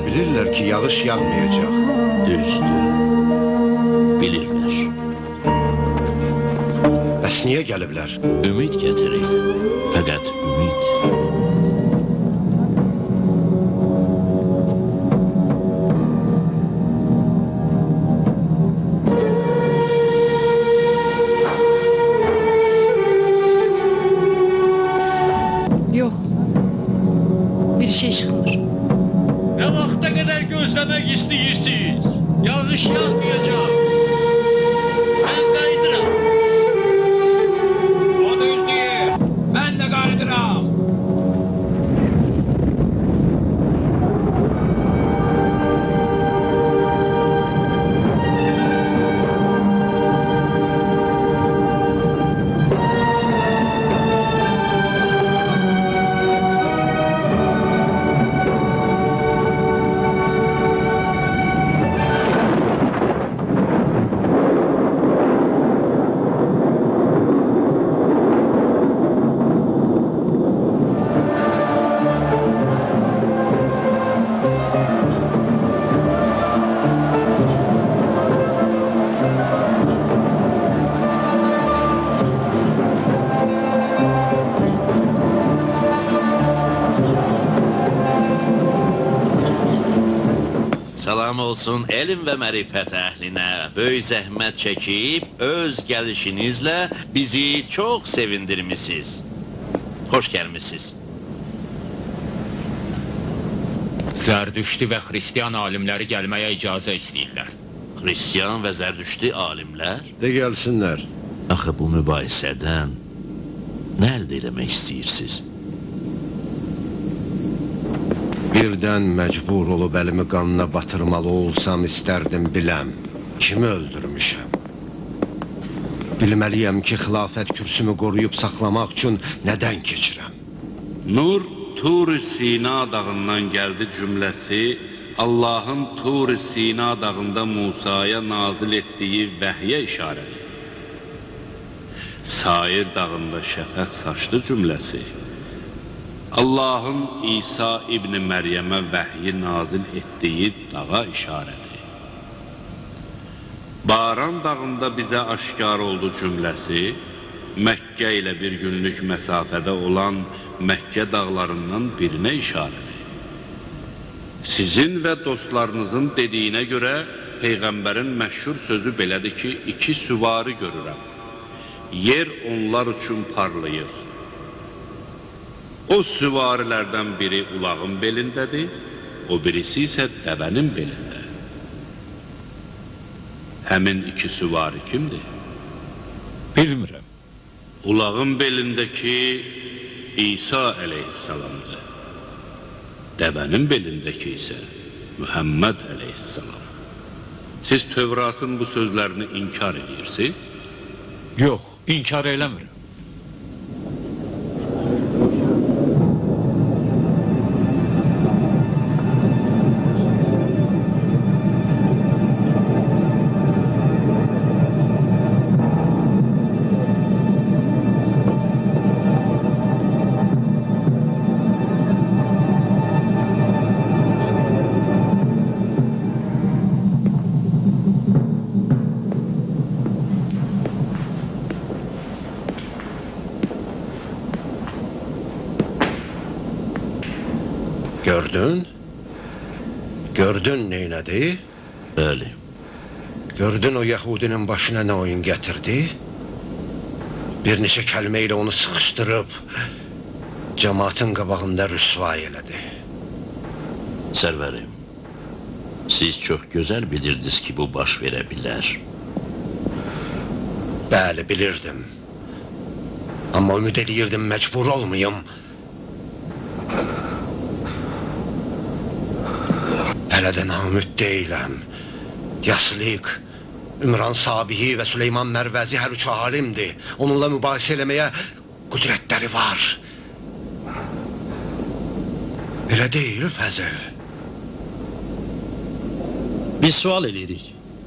bilirlər ki, yağış yağmayacaq. Düzdür. Bilirlər. Bəs niyə gəliblər? Ümid gətirir. Fəqət ümid. Yox. Bir şey çıxmır. Nə vaxta qədər gözləmək istəyirsiniz? Yağış yağmayacaq. Mən qayıdıram. O düzdür. Mən də qayıdıram. Salam olsun elm və mərifət əhlinə, böyük zəhmət çəkib, öz gəlişinizlə bizi çox sevindirmişsiniz. Xoş gəlmişsiniz. Zərdüşti və xristiyan alimləri gəlməyə icazə istəyirlər. Xristiyan və zərdüşti alimlər? De gəlsinlər. Axı bu mübahisədən nə əldə eləmək istəyirsiniz? Birdən məcbur olub əlimi qanına batırmalı olsam istərdim biləm. Kimi öldürmüşəm? Bilməliyəm ki, xilafət kürsümü qoruyub saxlamaq üçün nədən keçirəm? Nur Tur-i Sina dağından gəldi cümləsi, Allahın Tur-i Sina dağında Musaya nazil etdiyi vəhyə işarədir. Sair dağında şəfəq saçdı cümləsi, Allahın İsa İbn Məryəmə vəhyi nazil etdiyi dağa işarədir. Baran dağında bizə aşkar oldu cümləsi, Məkkə ilə bir günlük məsafədə olan Məkkə dağlarından birinə işarədir. Sizin və dostlarınızın dediyinə görə Peyğəmbərin məşhur sözü belədir ki, 2 süvari görürəm. Yer onlar üçün parlayır. O süvarilərdən biri ulağın belindədir, o birisi isə dəvənin belində. Həmin 2 süvari kimdir? Bilmirəm. Ulağın belindəki İsa əleyhissalamdır. Dəvənin belindəki isə Muhammed əleyhissalam. Siz Tövratın bu sözlərini inkar edirsiniz? Yox, inkar eləmirəm. Gördün? Gördün neynədi? Bəli. Gördün o Yəhudinin başına nə oyun gətirdi? Bir neçə kəlmə ilə onu sıxışdırıb cəmaatın qabağında rüsvay elədi. Sərvərim, siz çox gözəl bilirdiniz ki, bu baş verə bilər. Bəli, bilirdim. Amma ümid edirdim, məcbur olmayım. Hələ də naümid deyiləm. Yasliq, Ümran Sabihi və Süleyman Mərvəzi hər üç alimdir. Onunla mübahisə eləməyə qüdrətləri var. Elə deyil, Fəzil. Biz sual edirik.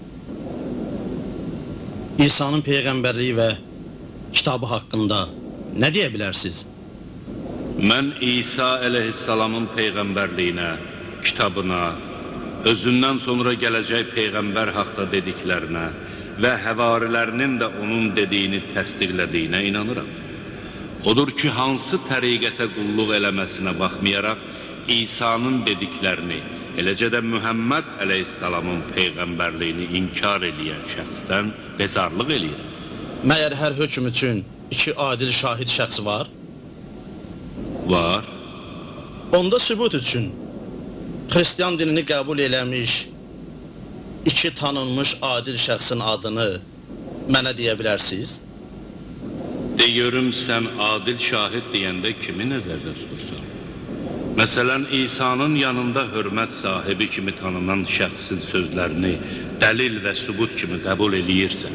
İsa'nın peyğəmbərliyi və kitabı haqqında nə deyə bilərsiniz? Mən İsa əleyhissalamın peyğəmbərliyinə, kitabına, özündən sonra gələcək Peyğəmbər haqda dediklərinə və həvarilərinin də onun dediyini təsdiqlədiyinə inanıram. Odur ki, hansı təriqətə qulluq eləməsinə baxmayaraq, İsa'nın dediklərini, eləcə də Mühəmməd əleyhissalamın Peyğəmbərliyini inkar eləyən şəxsdən bezarlıq eləyir. Məyər hər hökm üçün iki adil şahid şəxs var? Var. Onda sübut üçün Xristiyan dinini qəbul eləmiş iki tanınmış adil şəxsin adını mənə deyə bilərsiniz? Deyirəm, sən adil şahid deyəndə kimi nəzərdə tutursan? Məsələn, İsa'nın yanında hörmət sahibi kimi tanınan şəxsin sözlərini dəlil və sübut kimi qəbul eləyirsən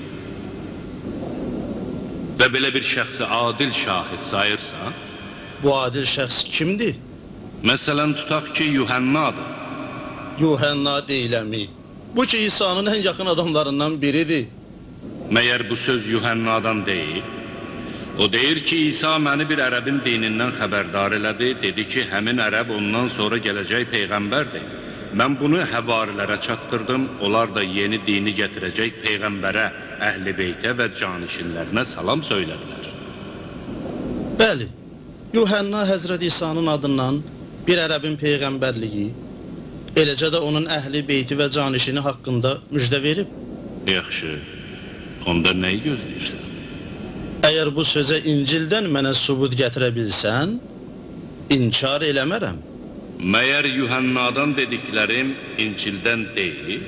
və belə bir şəxsi adil şahid sayırsan, Bu adil şəxs kimdir? məsələn, tutaq ki, Yuhannadır. Yuhanna deyiləmi? Bu ki, İsa'nın ən yaxın adamlarından biridir. Məyər bu söz Yuhannadan deyil? O deyir ki, İsa məni bir ərəbin dinindən xəbərdar elədi, dedi ki, həmin ərəb ondan sonra gələcək Peyğəmbərdir. Mən bunu həvarilərə çatdırdım, onlar da yeni dini gətirəcək Peyğəmbərə, əhl-i beytə və canişinlərinə salam söylədilər. Bəli, Yuhanna Həzrət İsa'nın adından bir ərəbin Peyğəmbərliyi, eləcə də onun əhli beyti və canişini haqqında müjdə verib. Yaxşı, onda nəyi gözləyirsən? Əgər bu sözə İncildən mənə sübut gətirə bilsən, inkar eləmərəm. Məyər Yuhannadan dediklərim İncildən deyil?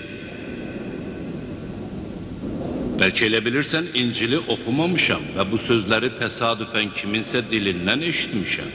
Bəlkə elə bilirsən, İncili oxumamışam və bu sözləri təsadüfən kiminsə dilindən eşitmişəm.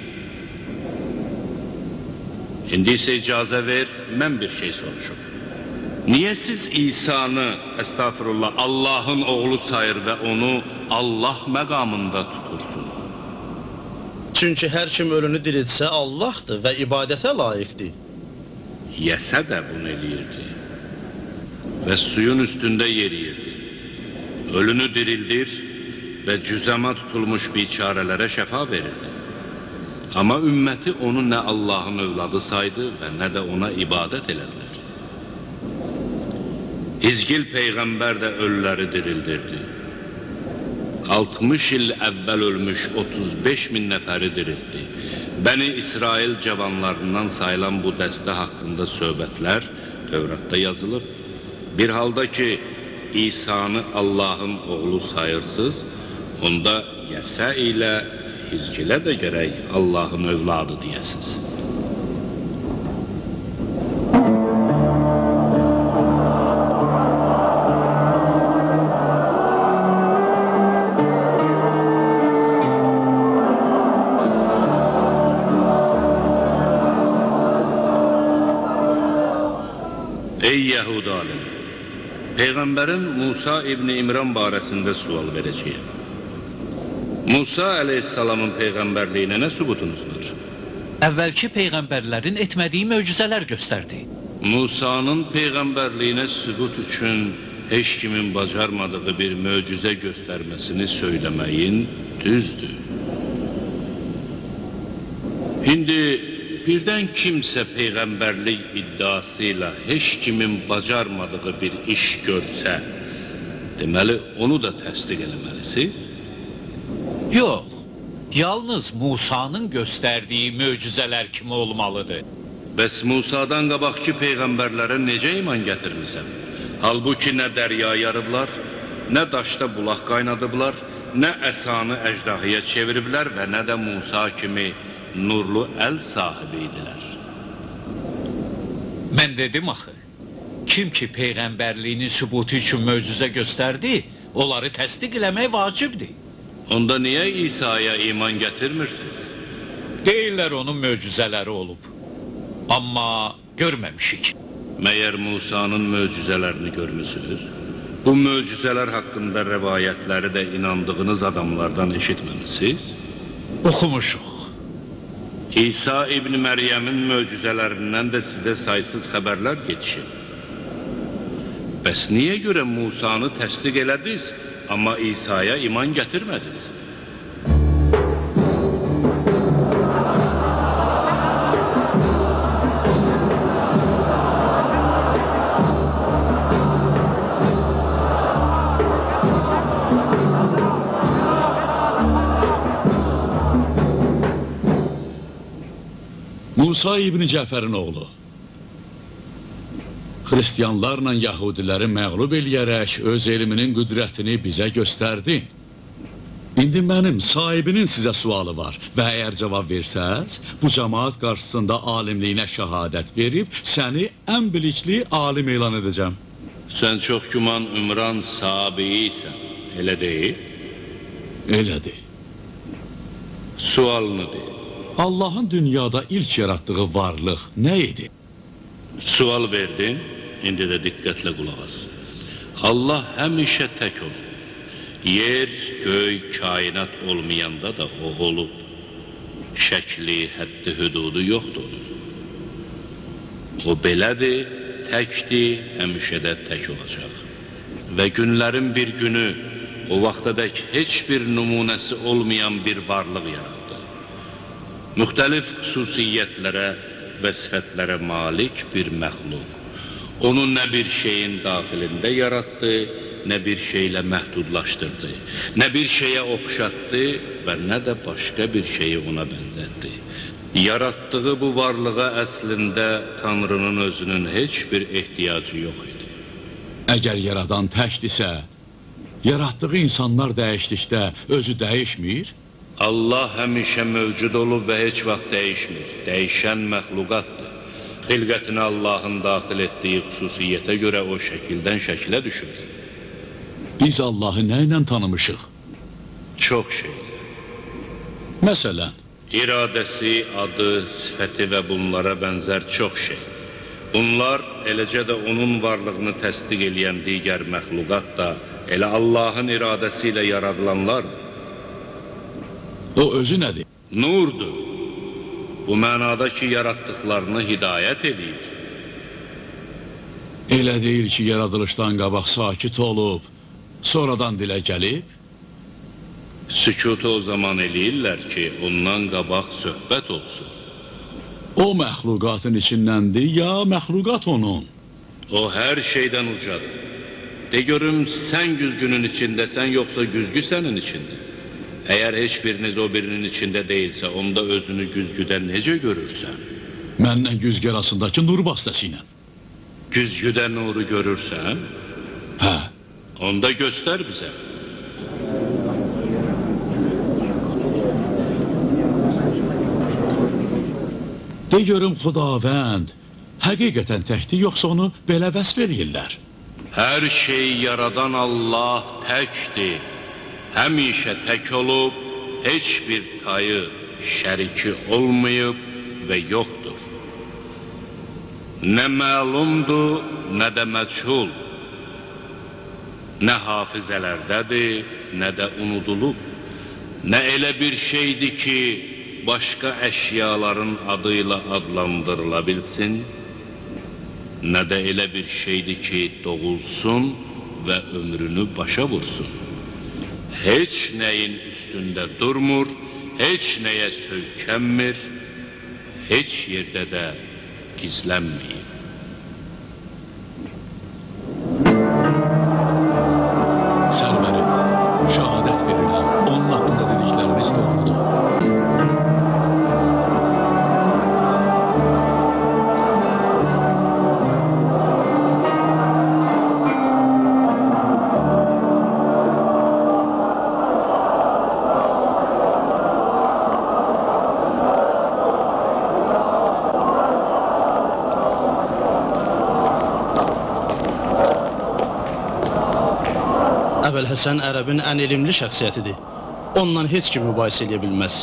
İndi isə icazə ver, mən bir şey soruşum. Niyə siz İsa'nı, əstağfurullah, Allahın oğlu sayır və onu Allah məqamında tutursunuz? Çünki hər kim ölünü diriltsə Allahdır və ibadətə layiqdir. Yesə də bunu eləyirdi və suyun üstündə yeriyirdi. Ölünü dirildir və cüzəma tutulmuş biçarələrə şəfa verirdi. Amma ümməti onu nə Allahın övladı saydı və nə də ona ibadət elədilər. İzgil Peyğəmbər də ölüləri dirildirdi. 60 il əvvəl ölmüş 35 min nəfəri diriltdi. Bəni İsrail cavanlarından sayılan bu dəstə haqqında söhbətlər Tövratda yazılıb. Bir halda ki, İsa'nı Allahın oğlu sayırsız, onda Yəsə ilə Hizgilə də gərək Allahın övladı deyəsiz. Ey Yəhud alimi! Peyğəmbərin Musa İbni İmran barəsində sual verəcəyəm. Musa əleyhissalamın Peyğəmbərliyinə nə sübutunuz var? Əvvəlki peyğəmbərlərin etmədiyi möcüzələr göstərdi. Musa'nın Peyğəmbərliyinə sübut üçün heç kimin bacarmadığı bir möcüzə göstərməsini söyləməyin düzdür. İndi birdən kimsə Peyğəmbərlik iddiası ilə heç kimin bacarmadığı bir iş görsə, deməli onu da təsdiq eləməlisiniz. Yox, yalnız Musa'nın göstərdiyi möcüzələr kimi olmalıdır. Bəs Musa'dan qabaqki Peyğəmbərlərə necə iman gətirmisən? Halbuki nə dərya yarıblar, nə daşda bulaq qaynadıblar, nə əsanı əjdahıya çeviriblər və nə də Musa kimi nurlu əl sahibi idilər. Mən dedim axı, kim ki Peyğəmbərliyinin sübutu üçün möcüzə göstərdi, onları təsdiq eləmək vacibdir. Onda niyə İsa'ya iman gətirmirsiniz? Deyirlər onun möcüzələri olub. Amma görməmişik. Məyər Musa'nın möcüzələrini görmüsünüz? Bu möcüzələr haqqında rəvayətləri də inandığınız adamlardan eşitməmisiniz? Oxumuşuq. İsa İbn Məryəmin möcüzələrindən də sizə saysız xəbərlər yetişir. Bəs niyə görə Musanı təsdiq elədiniz, amma İsa'ya iman gətirmədiniz? Musa İbn Cəfərin oğlu. Xristiyanlarla Yahudiləri məğlub eləyərək öz elminin qüdrətini bizə göstərdi. İndi mənim sahibinin sizə sualı var və əgər cavab versəz, bu cəmaat qarşısında alimliyinə şəhadət verib, səni ən bilikli alim elan edəcəm. Sən çox güman Ümran Sabiisən, elə deyil? Elədir. Sualını deyil. Allahın dünyada ilk yaratdığı varlıq nə idi? Sual verdin, indi də diqqətlə qulaq as. Allah həmişə tək olur. Yer, göy, kainat olmayanda da o olub. Şəkli, həddi, hüdudu yoxdur onun. O belədir, təkdir, həmişə də tək olacaq. Və günlərin bir günü, o vaxtadək heç bir nümunəsi olmayan bir varlıq yaratdı. Müxtəlif xüsusiyyətlərə və sifətlərə malik bir məxluq. Onu nə bir şeyin daxilində yaratdı, nə bir şeylə məhdudlaşdırdı, nə bir şeyə oxşatdı və nə də başqa bir şeyi ona bənzətdi. Yaratdığı bu varlığa əslində Tanrının özünün heç bir ehtiyacı yox idi. Əgər yaradan təkdirsə, yaratdığı insanlar dəyişdikdə özü dəyişmir? Allah həmişə mövcud olub və heç vaxt dəyişmir. Dəyişən məxluqatdır. Xilqətinə Allahın daxil etdiyi xüsusiyyətə görə o şəkildən şəkilə düşür. Biz Allahı nə ilə tanımışıq? Çox şeylə. Məsələn? İradəsi, adı, sifəti və bunlara bənzər çox şey. Bunlar, eləcə də onun varlığını təsdiq eləyən digər məxluqat da elə Allahın iradəsi ilə yaradılanlardır. O özü nədir? Nurdur. Bu mənada ki, yaratdıqlarını hidayət eləyir. Elə deyil ki, yaradılışdan qabaq sakit olub, sonradan dilə gəlib? Sükutu o zaman eləyirlər ki, ondan qabaq söhbət olsun. O məxluqatın içindəndir, ya məxluqat onun? O hər şeydən ucadır. De görüm, sən güzgünün içindəsən, yoxsa güzgü sənin içində? Əgər heç biriniz o birinin içində deyilsə, onda özünü güzgüdən necə görürsən? Mənlə güzgü arasındakı nur vasitəsi ilə. Güzgüdə nuru görürsən? Hə. Onda göstər bizə. De görüm, Xudavənd həqiqətən təkdir, yoxsa onu belə vəsf eləyirlər? Hər şeyi yaradan Allah təkdir. Həmişə tək olub, heç bir tayı, şəriki olmayıb və yoxdur. Nə məlumdur, nə də məchul. Nə hafizələrdədir, nə də unudulub. Nə elə bir şeydir ki, başqa əşyaların adıyla adlandırıla bilsin, nə də elə bir şeydir ki, doğulsun və ömrünü başa vursun. Heç nəyin üstündə durmur, heç nəyə söykənmir, heç yerdə də gizlənməyib. Sərvərim, şəhadət verirəm, onun haqqında dedikləriniz doğrudur. Əbəlhəsən ərəbin ən elmli şəxsiyyətidir. Onunla heç kim mübahisə edə bilməz.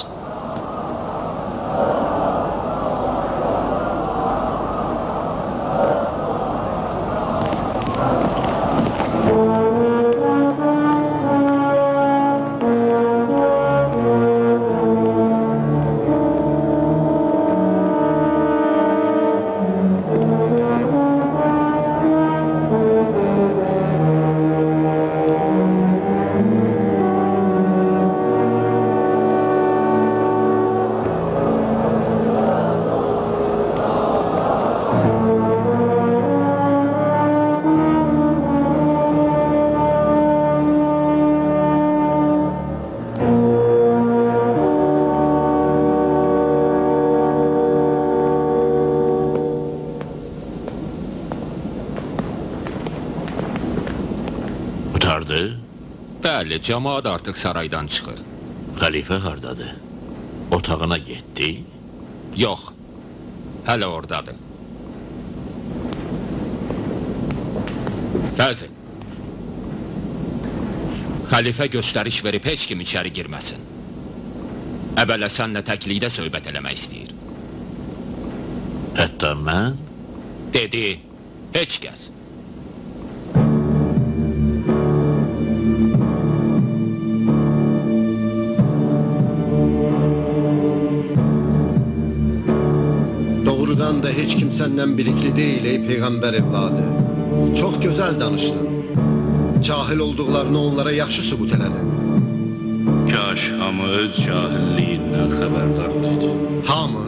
Bəli, cəmaat artıq saraydan çıxır. Xəlifə hardadır? Otağına getdi. Yox, hələ oradadır. Fəzil, xəlifə göstəriş verib heç kim içəri girməsin. Əvvələ sənlə təklikdə söhbət eləmək istəyir. Hətta mən? Dedi, heç kəs. Doğrudan da heç kim səndən bilikli deyil ey Peyğəmbər evladı. Çox gözəl danışdın. Cahil olduqlarını onlara yaxşı sübut elədin. Kaş hamı öz cahilliyindən xəbərdar olaydı. Hamı?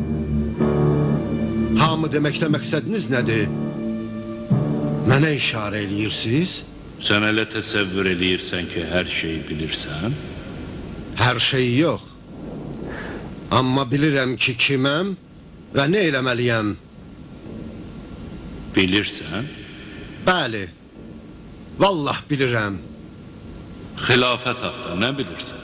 Hamı deməkdə məqsədiniz nədir? Mənə işarə eləyirsiniz? Sən elə təsəvvür eləyirsən ki, hər şeyi bilirsən? Hər şey yox. Amma bilirəm ki, kiməm və nə eləməliyəm? Bilirsən? Bəli, vallah bilirəm. Xilafət haqda nə bilirsən?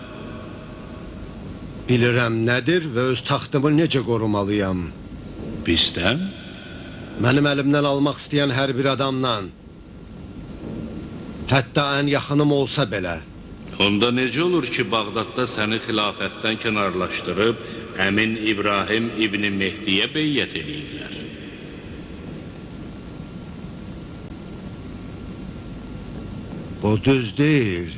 Bilirəm nədir və öz taxtımı necə qorumalıyam. Bizdən? Mənim əlimdən almaq istəyən hər bir adamdan. Hətta ən yaxınım olsa belə. Onda necə olur ki, Bağdadda səni xilafətdən kənarlaşdırıb, əmin İbrahim İbni Mehdiyə beyyət eləyirlər? Bu düz deyil.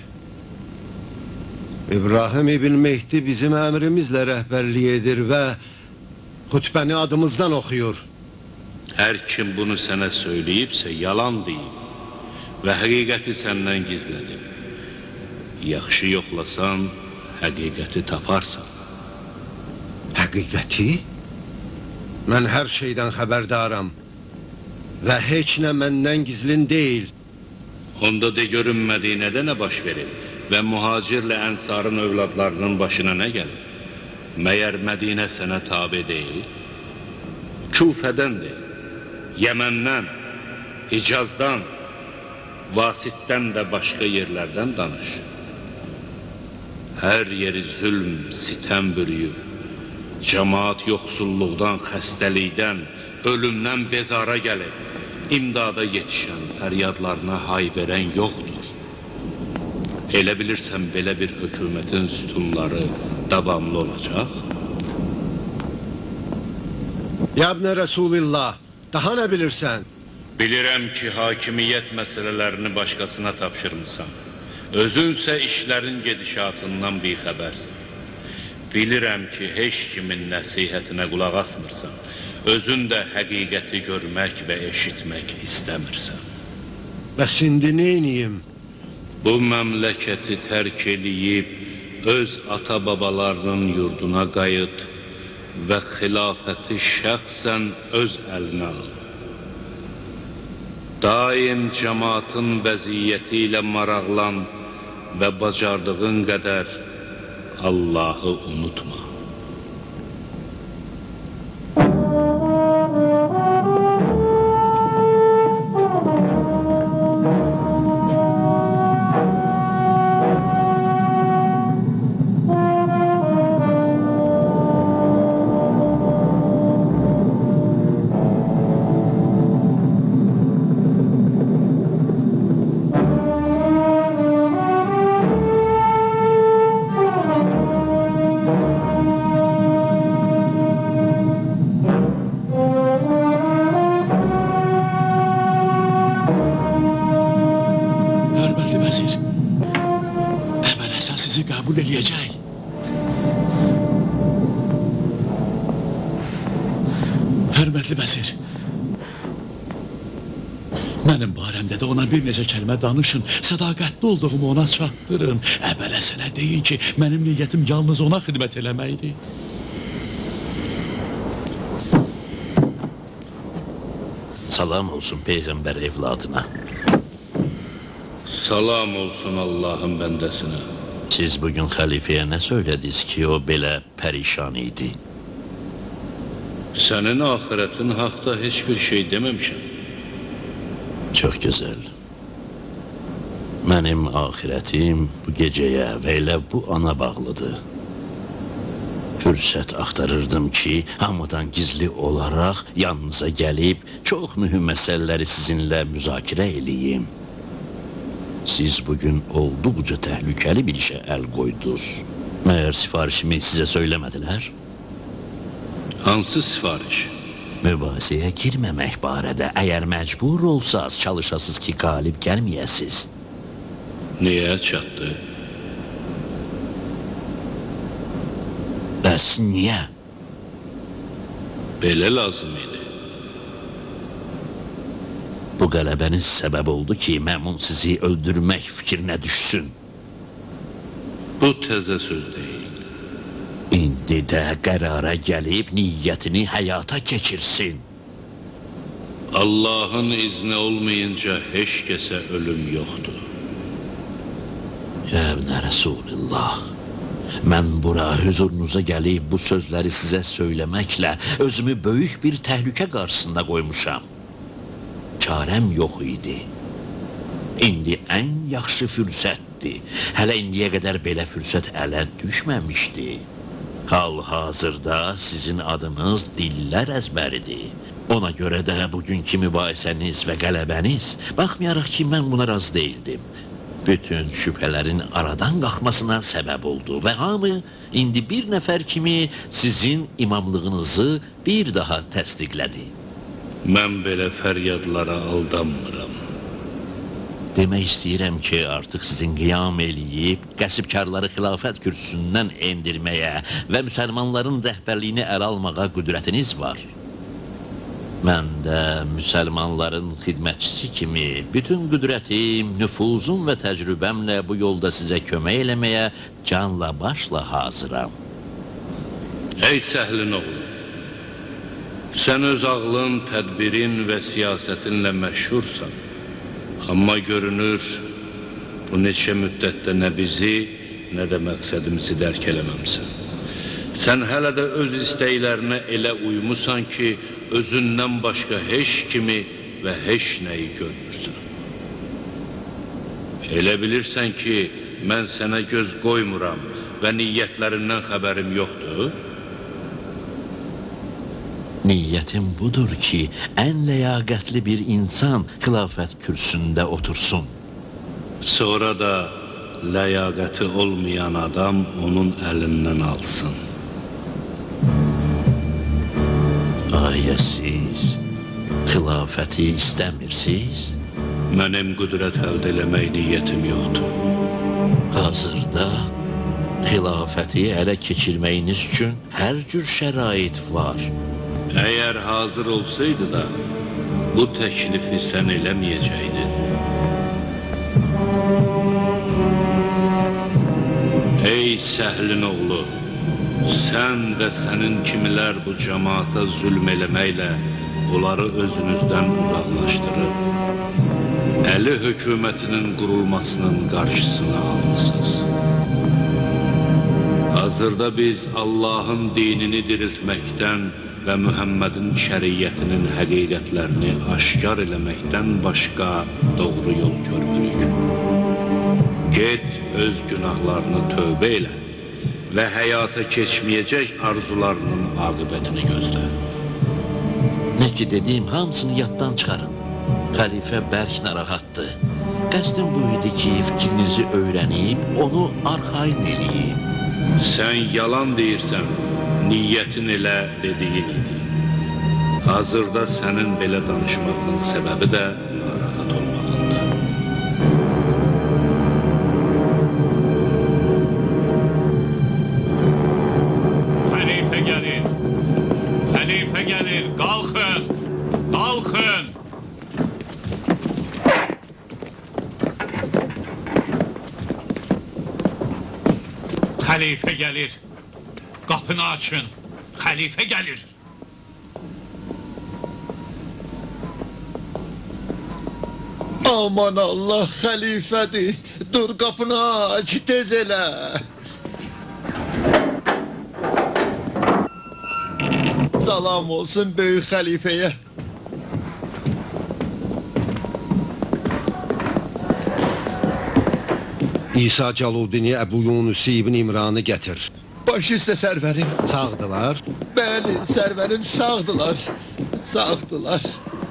İbrahim İbn Mehdi bizim əmrimizlə rəhbərlik edir və xutbəni adımızdan oxuyur. Hər kim bunu sənə söyləyibsə, yalan deyib və həqiqəti səndən gizlədib. Yaxşı yoxlasan, həqiqəti taparsan. Həqiqəti? Mən hər şeydən xəbərdaram və heç nə məndən gizlin deyil. Onda de görün Mədinədə nə baş verir və mühacirlə ənsarın övladlarının başına nə gəlir? Məyər Mədinə sənə tabe deyil? Küfədəndir, Yəməndən, Hicazdan, Vasitdən də başqa yerlərdən danış. Hər yeri zülm, sitəm bürüyüb, cəmaat yoxsulluqdan, xəstəlikdən, ölümdən bezara gəlib, imdada yetişən, fəryadlarına hay verən yoxdur. Elə bilirsən, belə bir hökumətin sütunları davamlı olacaq? Yabnə Rəsulillah, daha nə bilirsən? Bilirəm ki, hakimiyyət məsələlərini başqasına tapşırmısan. Özünsə işlərin gedişatından bixəbərsən. Bilirəm ki, heç kimin nəsihətinə qulaq asmırsan. Özün də həqiqəti görmək və eşitmək istəmirsən. Bəs indi neyniyim? Bu məmləkəti tərk eləyib, öz ata-babalarının yurduna qayıt və xilafəti şəxsən öz əlinə al. Daim cəmaatın vəziyyəti ilə maraqlan və bacardığın qədər Allahı unutma. Hörmətli vəzir, mənim barəmdə də ona bir necə kəlmə danışın, sədaqətli olduğumu ona çatdırın. Əvvələ sənə deyin ki, mənim niyyətim yalnız ona xidmət eləməkdir. Salam olsun Peyğəmbər evladına. Salam olsun Allahın bəndəsinə. Siz bugün xəlifəyə nə söylədiniz ki, o belə pərişan idi? Sənin axirətin haqda heç bir şey deməmişəm. Çox gözəl. Mənim axirətim bu gecəyə və elə bu ana bağlıdır. Fürsət axtarırdım ki, hamıdan gizli olaraq yanınıza gəlib çox mühüm məsələləri sizinlə müzakirə eləyim. Siz bugün olduqca təhlükəli bir işə əl qoydunuz. Məyər sifarişimi sizə söyləmədilər? Hansı sifariş? Mübahisəyə girməmək barədə əgər məcbur olsaz, çalışasız ki, qalib gəlməyəsiz. Niyə çatdı? Bəs niyə? Belə lazım idi. Bu qələbəniz səbəb oldu ki, Məmun sizi öldürmək fikrinə düşsün. Bu təzə söz deyil. İndi də qərara gəlib niyyətini həyata keçirsin. Allahın izni olmayınca heç kəsə ölüm yoxdur. Əbnə Rəsulillah, mən bura hüzurunuza gəlib bu sözləri sizə söyləməklə özümü böyük bir təhlükə qarşısında qoymuşam. Çarəm yox idi. İndi ən yaxşı fürsətdir. Hələ indiyə qədər belə fürsət ələ düşməmişdi. Hal-hazırda sizin adınız dillər əzbəridir. Ona görə də bugünkü mübahisəniz və qələbəniz, baxmayaraq ki, mən buna razı deyildim, bütün şübhələrin aradan qalxmasına səbəb oldu və hamı indi bir nəfər kimi sizin imamlığınızı bir daha təsdiqlədi. Mən belə fəryadlara aldanmıram. Demək istəyirəm ki, artıq sizin qiyam eləyib, qəsibkarları xilafət kürsüsündən endirməyə və müsəlmanların rəhbərliyini ələ almağa qüdrətiniz var. Mən də müsəlmanların xidmətçisi kimi bütün qüdrətim, nüfuzum və təcrübəmlə bu yolda sizə kömək eləməyə canla başla hazıram. Ey Səhlin oğlu, sən öz ağlın, tədbirin və siyasətinlə məşhursan. Amma görünür, bu neçə müddətdə nə bizi, nə də məqsədimizi dərk eləməmsən. Sən hələ də öz istəklərinə elə uymusan ki, özündən başqa heç kimi və heç nəyi görmürsən. Elə bilirsən ki, mən sənə göz qoymuram və niyyətlərindən xəbərim yoxdur? Niyyətim budur ki, ən ləyaqətli bir insan xilafət kürsündə otursun. Sonra da ləyaqəti olmayan adam onun əlindən alsın. Aya siz xilafəti istəmirsiniz? Mənim qüdrət əldə eləmək niyyətim yoxdur. Hazırda xilafəti ələ keçirməyiniz üçün hər cür şərait var. Əgər hazır olsaydı da, bu təklifi sən eləməyəcəkdin. Ey Səhlin oğlu, sən və sənin kimilər bu cəmaata zülm eləməklə onları özünüzdən uzaqlaşdırıb, Əli hökumətinin qurulmasının qarşısını almışsınız. Hazırda biz Allahın dinini diriltməkdən və Mühəmmədin şəriyyətinin həqiqətlərini aşkar eləməkdən başqa doğru yol görmürük. Get, öz günahlarını tövbə elə və həyata keçməyəcək arzularının aqibətini gözlə. Nə ki dediyim, hamısını yaddan çıxarın. Xəlifə bərk narahatdır. Qəsdim bu idi ki, fikrinizi öyrənib, onu arxain eləyib. Sən yalan deyirsən, niyyətin elə dediyin idi. Hazırda sənin belə danışmağının səbəbi də narahat olmağındır. Xəlifə gəlir! Xəlifə gəlir! Qalxın! Qalxın! Xəlifə gəlir! Qapını açın! Xəlifə gəlir! Aman Allah, xəlifədir. Dur, qapını aç, tez elə. Salam olsun böyük xəlifəyə. İsa Caludini, Əbu Yunusi ibn İmranı gətir. Baş üstə sərvərim. Sağdılar. Bəli, sərvərim sağdılar. Sağdılar.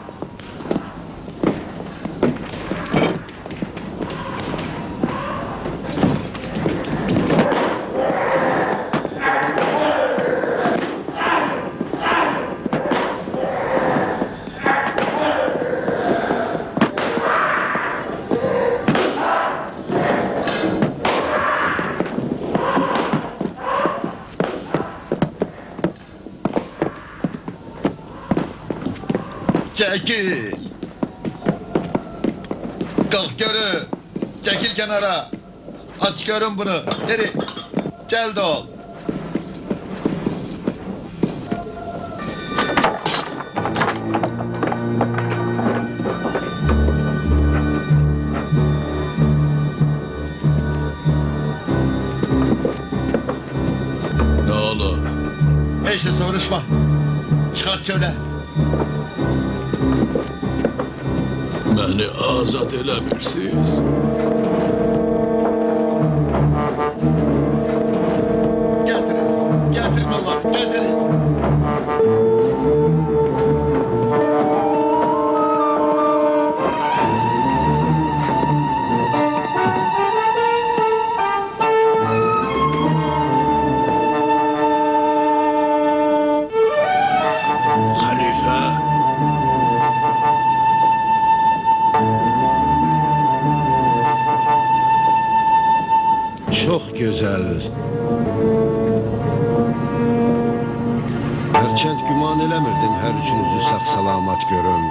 Çekil. Kalk görü. Çekil kenara. Aç görün bunu. Neri? Gel de ol. Ne olur? Hiç de soruşma. Çıkart şöyle. Beni azat eləmirsiniz. Getirin. Getirin ulan. Getirin. Çok güzel. Hərçənd güman eləmirdim hər üçünüzü sağ-salamat görüm.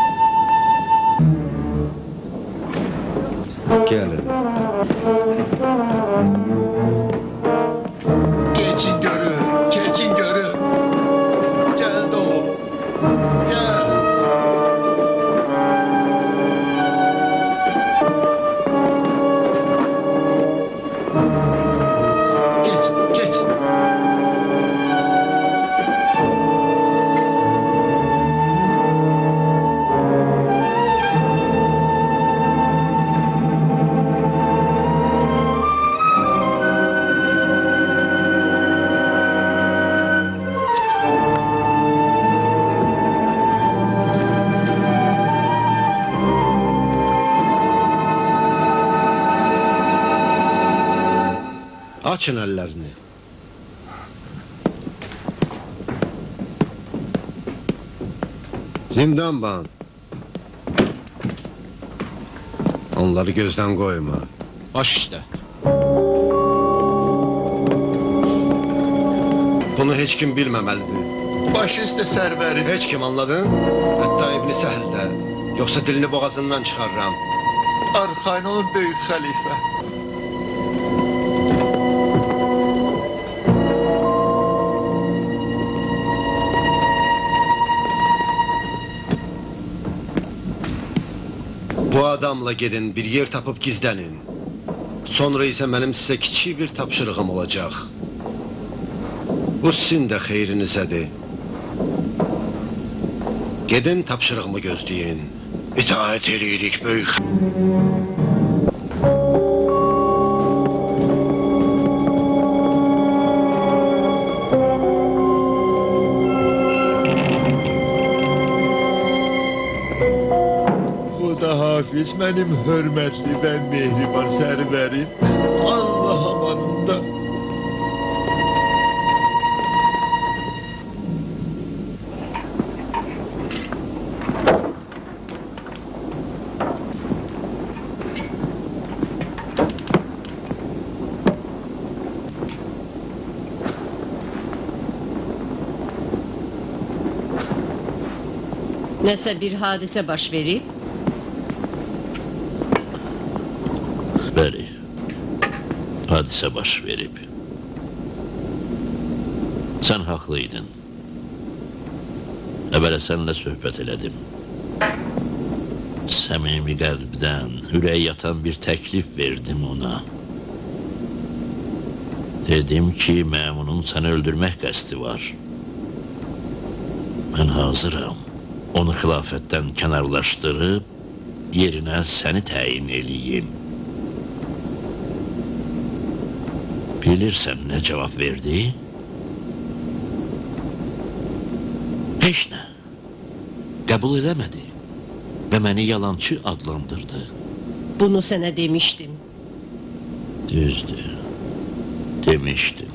Gəlin. Geçin görü. Geçin görü. Gel dolu. Gel. Geç. Geç. Açın əllərini. Zindanban. Onları gözdən qoyma. Baş üstə. Bunu heç kim bilməməlidir. Baş üstə sərvərim. Heç kim, anladın? Hətta İbn Səhl də. Yoxsa dilini boğazından çıxarıram. Arxaynolun böyük xəlifə. Bu adamla gedin, bir yer tapıb gizlənin. Sonra isə mənim sizə kiçik bir tapşırığım olacaq. Bu sizin də xeyrinizədir. Gedin, tapşırığımı gözləyin. İtaət edirik böyük. Hafiz mənim hörmətli və mehriban sərvərim. Allah amanında. Nəsə bir hadisə baş verib? Bəli, hadisə baş verib. Sən haqlıydın. Əvvələ sənlə söhbət elədim. Səmimi qəlbdən, ürək yatan bir təklif verdim ona. Dedim ki, məmunun səni öldürmək qəsdi var. Mən hazıram. Onu xilafətdən kənarlaşdırıb, yerinə səni təyin eləyim. Bilirsən nə cavab verdi? Heç nə. Qəbul eləmədi və məni yalançı adlandırdı. Bunu sənə demişdim. Düzdür, demişdin.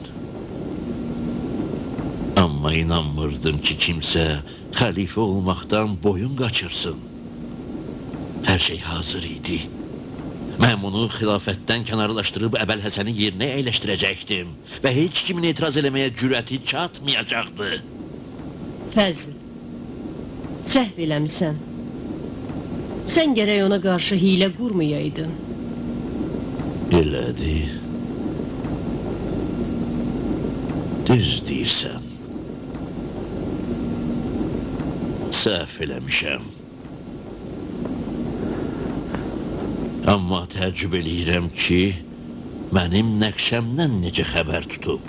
Amma inanmırdım ki kimsə xəlifə olmaqdan boyun qaçırsın. Hər şey hazır idi. Mən bunu xilafətdən kənarlaşdırıb Əbəl Həsəni yerinə əyləşdirəcəkdim və heç kimin etiraz eləməyə cürəti çatmayacaqdı. Fəzl, səhv eləmisən. Sən gərək ona qarşı hilə qurmayaydın. Elədi. Düz deyirsən. Səhv eləmişəm. Amma təəccüb eləyirəm ki, mənim nəqşəmdən necə xəbər tutub.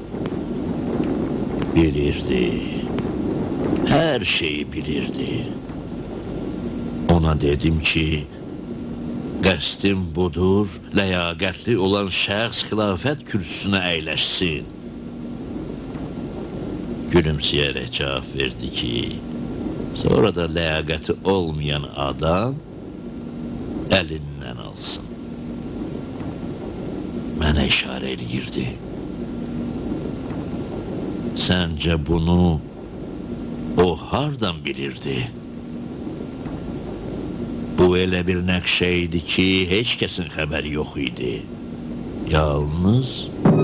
Bilirdi. Hər şeyi bilirdi. Ona dedim ki, qəsdim budur, ləyaqətli olan şəxs xilafət kürsüsünə əyləşsin. Gülümsəyərək cavab verdi ki, sonra da ləyaqəti olmayan adam əlindən alsın. Mənə işarə eləyirdi. Səncə bunu o hardan bilirdi? Bu elə bir nəqşə idi ki, heç kəsin xəbəri yox idi. Yalnız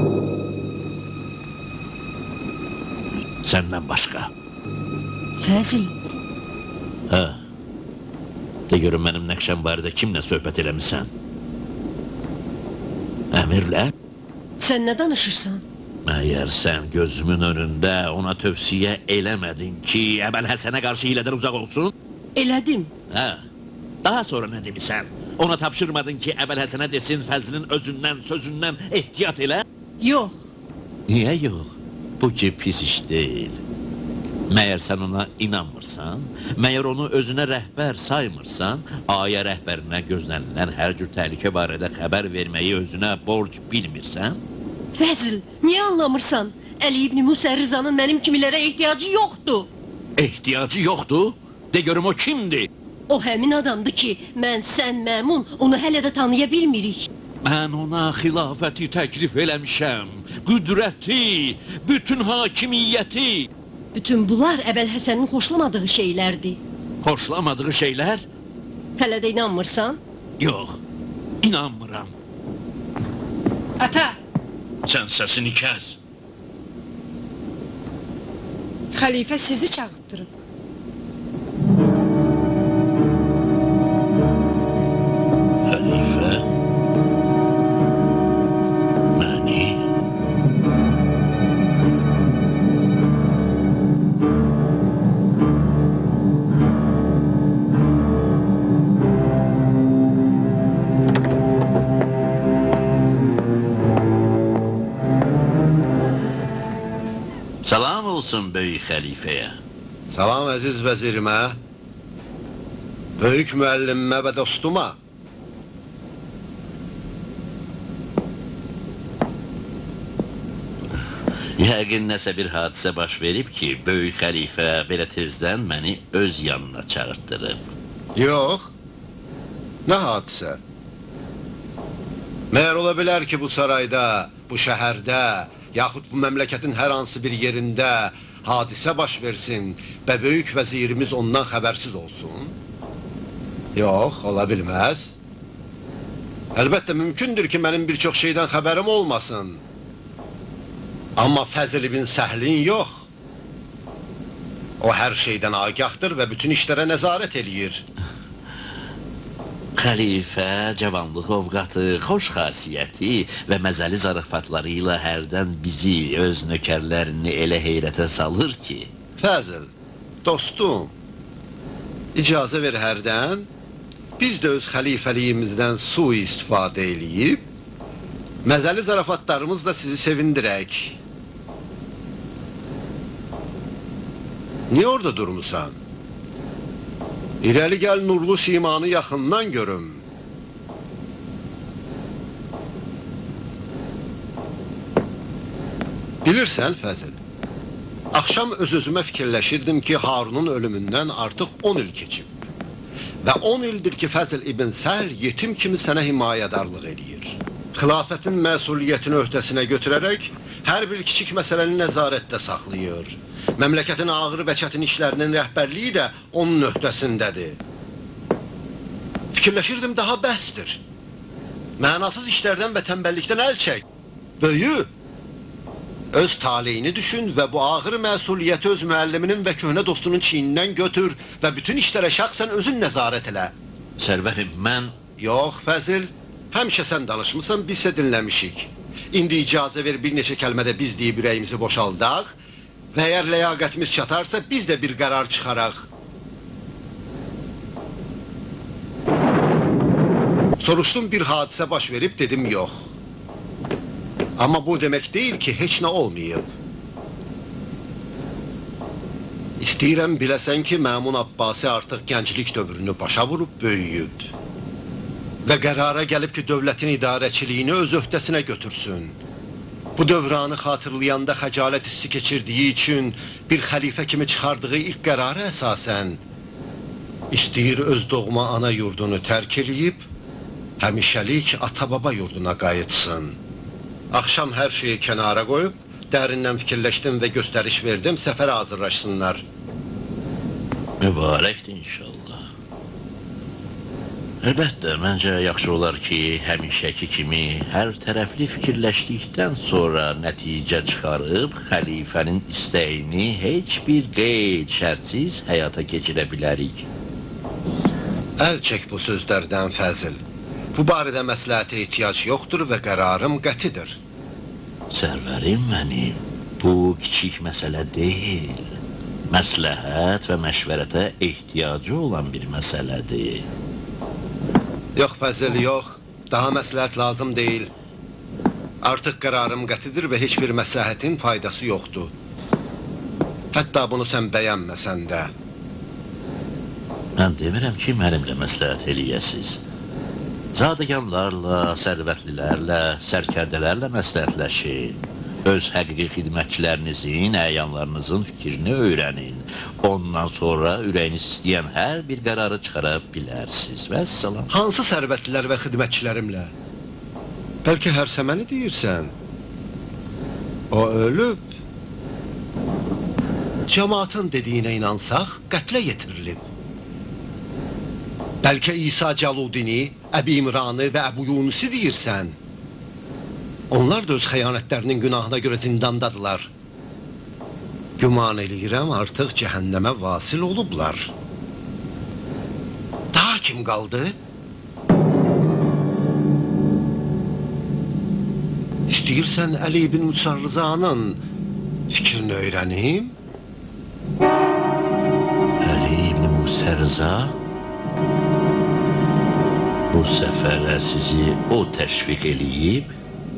səndən başqa. Fəzl. Hə. De görüm mənim nəqşəm barədə kimlə söhbət eləmisən? Əmirlə? Sən nə danışırsan? Məyər sən gözümün önündə ona tövsiyə eləmədin ki, Əbəl Həsənə qarşı hilədən uzaq olsun? Elədim. Hə. Daha sonra nə demisən? Ona tapşırmadın ki, Əbəl Həsənə desin Fəzlin özündən, sözündən ehtiyat elə? Yox. Niyə yox? Bu ki pis iş deyil. Məyər sən ona inanmırsan, məyər onu özünə rəhbər saymırsan, ayə rəhbərinə gözlənilən hər cür təhlükə barədə xəbər verməyi özünə borc bilmirsən? Fəzl, niyə anlamırsan? Əli İbni Musa Rızanın mənim kimilərə ehtiyacı yoxdur. Ehtiyacı yoxdur? De görüm o kimdir? O həmin adamdır ki, mən, sən, Məmun onu hələ də tanıya bilmirik. Mən ona xilafəti təklif eləmişəm, qüdrəti, bütün hakimiyyəti. Bütün bunlar Əbəl Həsənin xoşlamadığı şeylərdir. Xoşlamadığı şeylər? Hələ də inanmırsan? Yox, inanmıram. Ata, Sən səsini kəs. xəlifə sizi çağırtdırıb. Xəlifə? Məni? Salam olsun böyük xəlifəyə. Salam əziz vəzirimə, böyük müəllimimə və dostuma. Yəqin nəsə bir hadisə baş verib ki, böyük xəlifə belə tezdən məni öz yanına çağırtdırıb. Yox, nə hadisə? Məyər ola bilər ki, bu sarayda, bu şəhərdə, yaxud bu məmləkətin hər hansı bir yerində hadisə baş versin və böyük vəzirimiz ondan xəbərsiz olsun? Yox, ola bilməz. Əlbəttə, mümkündür ki, mənim bir çox şeydən xəbərim olmasın. Amma Fəzl ibn Səhlin yox. O hər şeydən agahdır və bütün işlərə nəzarət eləyir. Xəlifə cavanlıq ovqatı, xoş xasiyyəti və məzəli zarafatları ilə hərdən bizi, öz nökərlərini elə heyrətə salır ki. Fəzl, dostum, icazə ver hərdən, biz də öz xəlifəliyimizdən sui-istifadə eləyib, məzəli zarafatlarımızla sizi sevindirək. Niyə orada durmusan? İrəli gəl, nurlu simanı yaxından görüm. Bilirsən, Fəzil, axşam öz-özümə fikirləşirdim ki, Harunun ölümündən artıq 10 il keçib. Və 10 ildir ki, Fəzil İbn Səhl yetim kimi sənə himayədarlıq eləyir. Xilafətin məsuliyyətini öhdəsinə götürərək, hər bir kiçik məsələni nəzarətdə saxlayır. Məmləkətin ağır və çətin işlərinin rəhbərliyi də onun öhdəsindədir. Fikirləşirdim, daha bəsdir. Mənasız işlərdən və tənbəllikdən əl çək. Böyü, öz taleyini düşün və bu ağır məsuliyyəti öz müəlliminin və köhnə dostunun çiynindən götür və bütün işlərə şəxsən özün nəzarət elə. Sərvərim, mən... Yox, Fəzil, həmişə sən danışmısan, biz isə dinləmişik. İndi icazə ver bir neçə kəlmədə biz deyib ürəyimizi boşaldaq və əgər ləyaqətimiz çatarsa, biz də bir qərar çıxaraq. Soruşdum, bir hadisə baş verib, dedim, yox. Amma bu demək deyil ki, heç nə olmayıb. İstəyirəm biləsən ki, Məmun Abbasi artıq gənclik dövrünü başa vurub böyüyüb. Və qərara gəlib ki, dövlətin idarəçiliyini öz öhdəsinə götürsün. Bu dövranı xatırlayanda xəcalət hissi keçirdiyi üçün bir xəlifə kimi çıxardığı ilk qərarı əsasən istəyir öz doğma ana yurdunu tərk eləyib, həmişəlik ata-baba yurduna qayıtsın. Axşam hər şeyi kənara qoyub, dərindən fikirləşdim və göstəriş verdim, səfərə hazırlaşsınlar. Mübarəkdir inşallah. Əlbəttə, məncə yaxşı olar ki, həmişəki kimi hər tərəfli fikirləşdikdən sonra nəticə çıxarıb, xəlifənin istəyini heç bir qeyd şərtsiz həyata keçirə bilərik. Əl çək bu sözlərdən, Fəzil. Bu barədə məsləhətə ehtiyac yoxdur və qərarım qətidir. Sərvərim mənim, bu kiçik məsələ deyil. Məsləhət və məşvərətə ehtiyacı olan bir məsələdir. Yox, Fəzil, yox. Daha məsləhət lazım deyil. Artıq qərarım qətidir və heç bir məsləhətin faydası yoxdur. Hətta bunu sən bəyənməsən də. Mən demirəm ki, mənimlə məsləhət eləyəsiz. Zadəganlarla, sərvətlilərlə, sərkərdələrlə məsləhətləşin. Öz həqiqi xidmətçilərinizin, əyanlarınızın fikrini öyrənin. Ondan sonra ürəyiniz istəyən hər bir qərarı çıxara bilərsiniz. Vəssalam. Hansı sərvətlilər və xidmətçilərimlə? Bəlkə hərsəməni deyirsən? O ölüb. Cəmaatın dediyinə inansaq, qətlə yetirilib. Bəlkə İsa Cəludini, Əbi İmranı və Əbu Yunusi deyirsən? Onlar da öz xəyanətlərinin günahına görə zindandadılar. Güman eləyirəm, artıq cəhənnəmə vasil olublar. Daha kim qaldı? İstəyirsən Əli ibn Musarrızanın fikrini öyrənim? Əli ibn Musarrıza? Bu səfərə sizi o təşviq eləyib?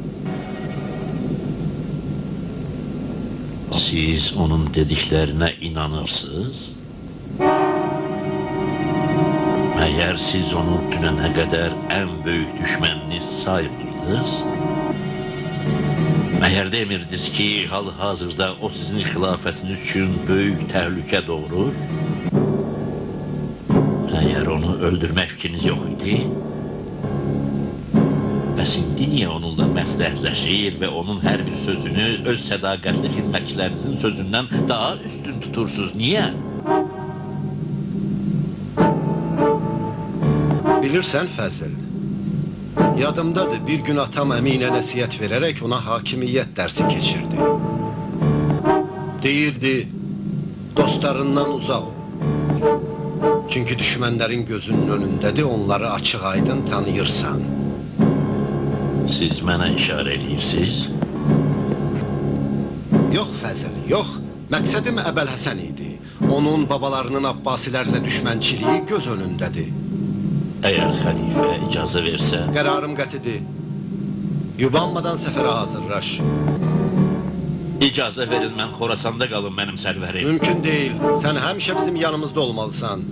Siz onun dediklərinə inanırsınız? Məyər siz onu dünənə qədər ən böyük düşməniniz saymırdınız? Məyər demirdiniz ki, hal-hazırda o sizin xilafətiniz üçün böyük təhlükə doğurur? Məyər onu öldürmək fikriniz yox idi? Bəs indi niyə onunla məsləhətləşir və onun hər bir sözünü öz sədaqətli xidmətçilərinizin sözündən daha üstün tutursunuz? Niyə? Bilirsən, Fəzil, yadımdadır, bir gün atam Əminə nəsiyyət verərək ona hakimiyyət dərsi keçirdi. Deyirdi, dostlarından uzaq ol. Çünki düşmənlərin gözünün önündədir, onları açıq-aydın tanıyırsan. Siz mənə işarə eləyirsiniz? Yox, Fəzil, yox. Məqsədim Əbəl Həsən idi. Onun babalarının Abbasilərlə düşmənçiliyi göz önündədir. Əgər xəlifə icazə versə... Qərarım qətidir. Yubanmadan səfərə hazırlaş. İcazə verin, mən Xorasanda qalım mənim sərvərim. Mümkün deyil. Sən həmişə bizim yanımızda olmalısan.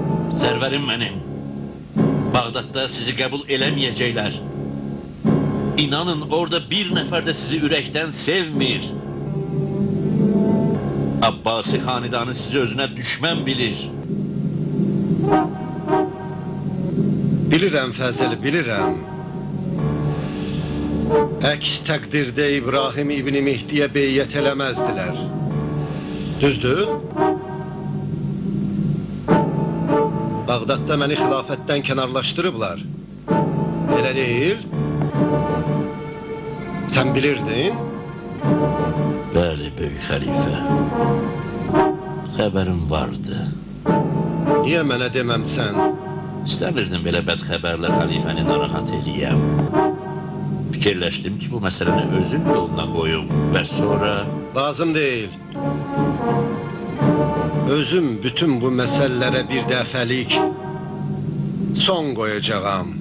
Sərvərim mənim. Bağdadda sizi qəbul eləməyəcəklər. İnanın orada bir nəfər də sizi ürəkdən sevmir. Abbasi xanidanı sizi özünə düşmən bilir. Bilirəm Fəzil, bilirəm. Əks təqdirdə İbrahim İbni Mehdiyə beyyət eləməzdilər. Düzdür? Bağdadda məni xilafətdən kənarlaşdırıblar. Elə deyil? Sən bilirdin? Bəli, böyük xəlifə. Xəbərim vardı. Niyə mənə deməmsən? İstəmirdim belə bəd xəbərlə xəlifəni narahat eləyəm. Fikirləşdim ki, bu məsələni özüm yoluna qoyum və sonra... Lazım deyil. Özüm bütün bu məsələlərə bir dəfəlik son qoyacağam.